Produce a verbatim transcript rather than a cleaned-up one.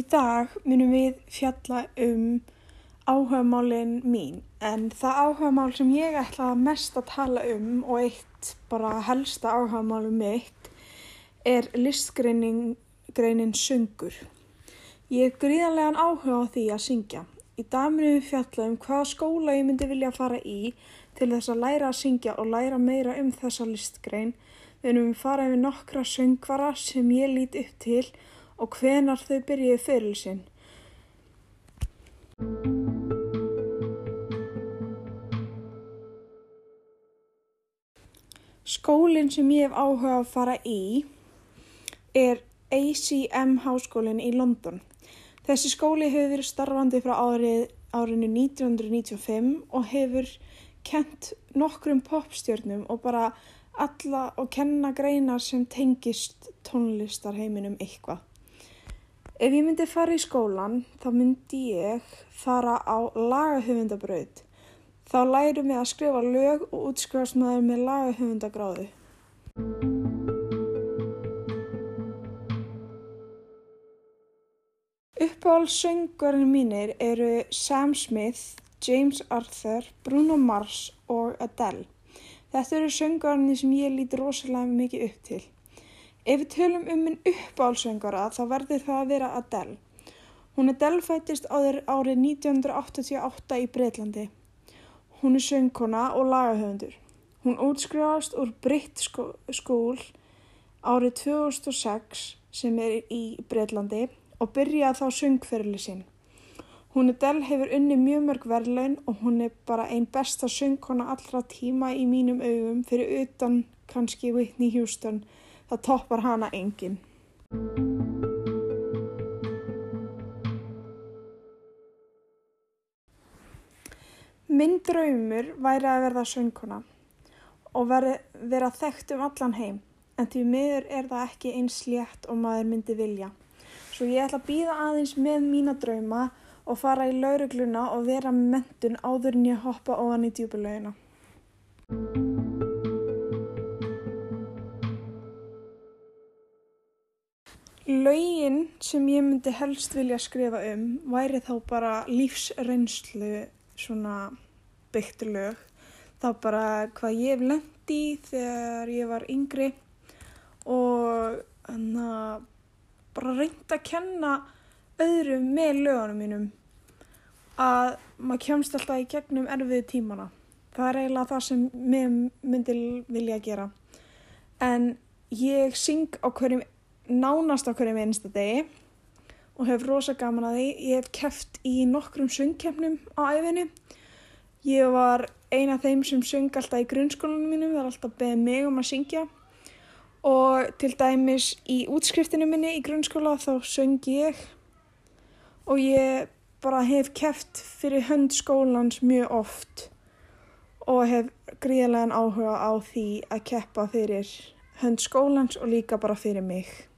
Í dag munum við fjalla um áhugamálin mín, en það áhugamál sem ég ætla mest að tala um og eitt bara helsta áhugamálum mitt er listgreinin greinin söngur. Ég hef gríðarlegan áhuga á því að syngja. Í dag munum við fjalla um hvaða skóla ég myndi vilja fara í til þess að læra að syngja og læra meira um þessa listgrein. Við munum fara yfir nokkra söngvara sem ég lít upp til og hvenær þau byrjuðu feril sinn. Skólinn sem ég hef áhuga að fara í er A C M háskólinn í London. Þessi skóli hefur verið starfandi frá árið, árinu nítján hundruð níutíu og fimm og hefur kennt nokkrum poppstjörnum og bara alla og kenna greinar sem tengist tónlistarheiminum eitthvað. Ef ég myndi fara í skólan, þá myndi ég fara á lagahöfundabraut. Þá lærum við að skrifa lög og útskrifast maður með lagahöfundagráðu. Uppáhaldssöngvarnir mínir eru Sam Smith, James Arthur, Bruno Mars og Adele. Þetta eru söngvarnir sem ég lít rosalega mikið upp til. Ef við tölum um minn uppáhaldssöngvara þá verður það að vera Adele. Hún Adele fæddist árið nítján hundruð áttatíu og átta í Bretlandi. Hún er söngkona og lagahöfundur. Hún útskrifaðist úr Brit School árið tvö þúsund og sex sem er í Bretlandi og byrjaði þá söngferli sinn. Hún Adele hefur unnið mjög mörg verðlaun og hún er bara ein besta söngkona allra tíma í mínum augum fyrir utan kannski Whitney Houston. Það toppar hana enginn. Minn draumur væri að verða söngkona og veri, vera þekkt um allan heim, en því miður er það ekki eins létt og maður myndi vilja. Svo ég ætla að bíða aðeins með mína drauma og fara í lögregluna og vera með menntun áður en ég hoppa ofan í djúpulaugina. Lögin sem ég myndi helst vilja skrifa um væri þá bara lífsreynslu svona byggt lög. Þá bara hvað ég hef lent í þegar ég var yngri og þannig bara reynt að kenna öðrum með lögunum mínum að maður kemst alltaf í gegnum erfiðu tímana. Það er eiginlega það sem mér myndi vilja gera. En ég syng á hverjum nánast á hverjum einasta degi og hef rosa gaman að því. Ég hef keppt í nokkrum söngkeppnum á ævinni. Ég var ein af þeim sem söng alltaf í grunnskólanum mínum, það er alltaf beðið mig um að syngja. Og til dæmis í útskriftinu minni í grunnskóla þá söng ég og ég bara hef keppt fyrir hönd skólans mjög oft og hef gríðarlegan áhuga á því að keppa fyrir hönd skólans og líka bara fyrir mig.